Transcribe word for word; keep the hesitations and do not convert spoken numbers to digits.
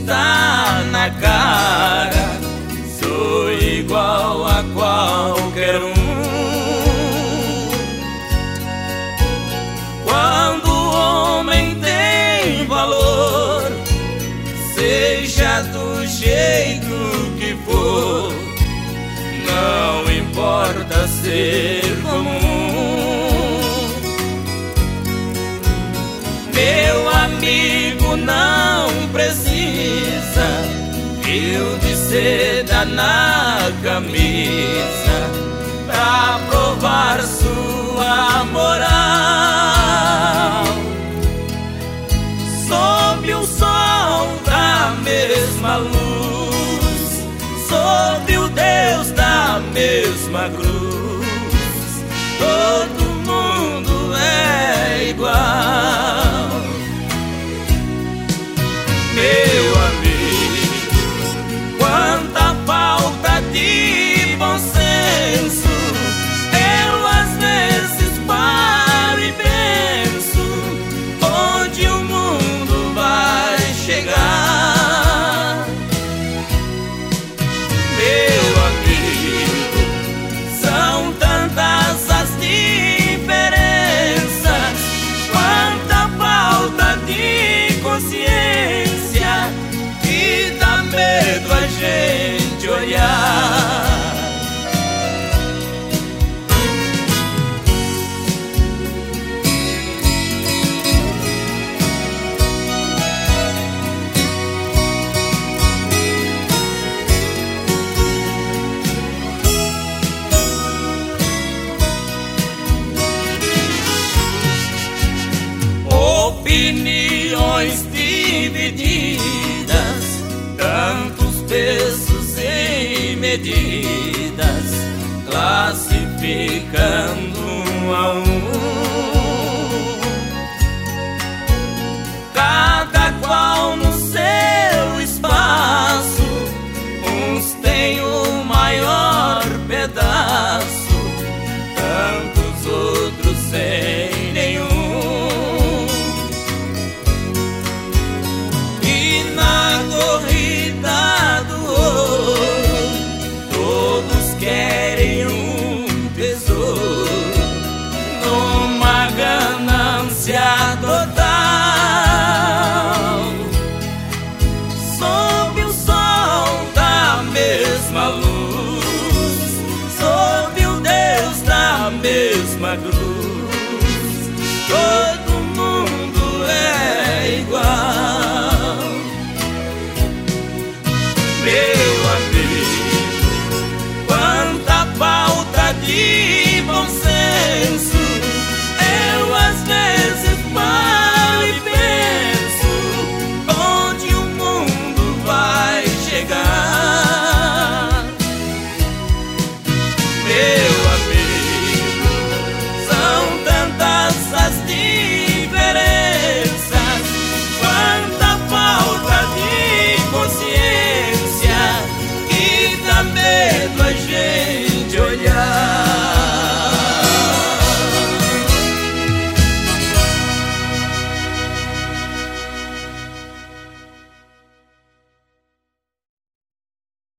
está na cara, sou igual a qualquer um. Quando o homem tem valor, seja do jeito que for, não importa ser comum. Meu amigo não precisa fio de seda na camisa pra provar sua moral. Sob o sol da mesma luz, sob o Deus da mesma cruz, todo mundo é igual. Meu amigo, quanta falta de bom senso, eu às vezes paro e penso onde o mundo vai chegar. Meu amigo, são tantas as diferenças, quanta falta de consciência que dá medo a gente olhar. Opiniões divididas, tantos pesos e medidas, classificando um a um. Cada qual no seu espaço, uns têm o maior pedaço, tantos outros sem nenhum. Corrida do ouro, todos querem um tesouro, numa ganância total. Sob o sol da mesma luz, sob o Deus da mesma cruz, todo mundo é igual. Meu amigo, quanta falta de bom senso, eu às vezes paro e penso onde o mundo vai chegar. Meu